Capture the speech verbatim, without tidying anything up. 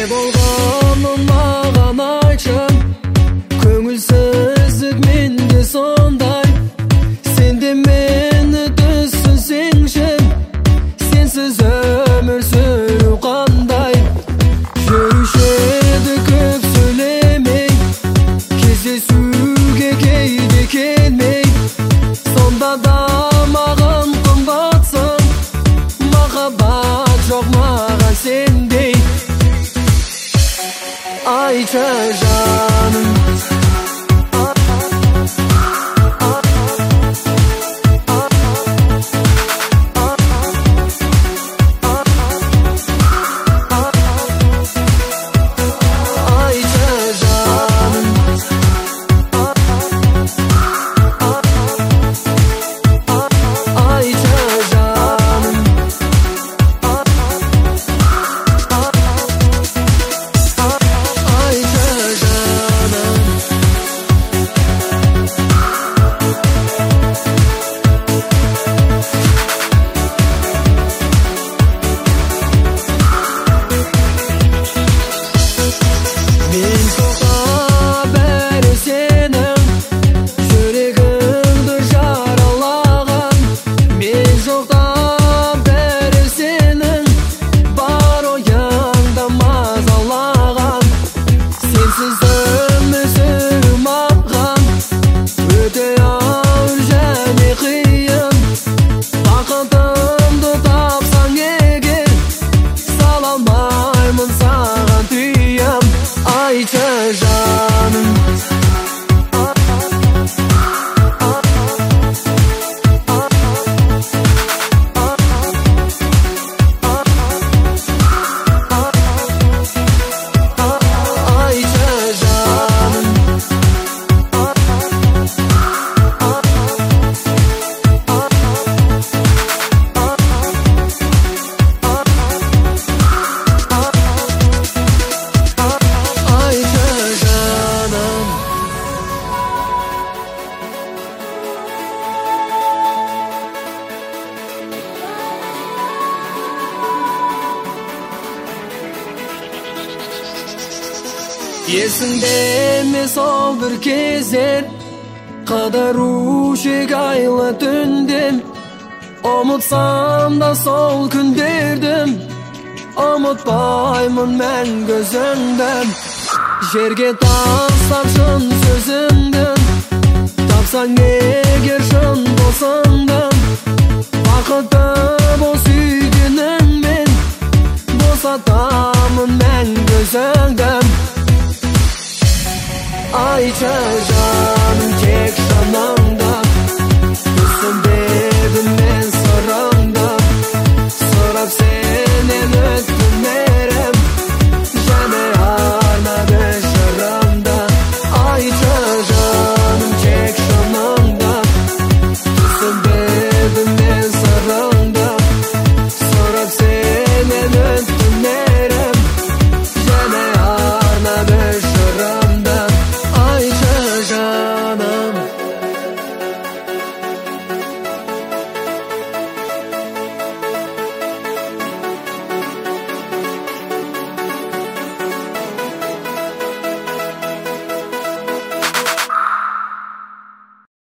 болғанын маған айтшы, көңілсіздік менде сондай. Сен де мені түсінсеңші, сенсіз өмір сүру қандай. Жүруші еді көп сөйлемей, кездесуге кейде келмей. Сонда да маған қымбатсың, махаббат жоқ маған сендей. Айтшы жаным, есіңде ме сол бір кездер, қыдырушы айлы түнден. Ұмытсам да сол күндерді, ұмытпаймын мәңгі өзіңді. Жерге тастап шын сөзіңді, тапсаң егер шын досыңды,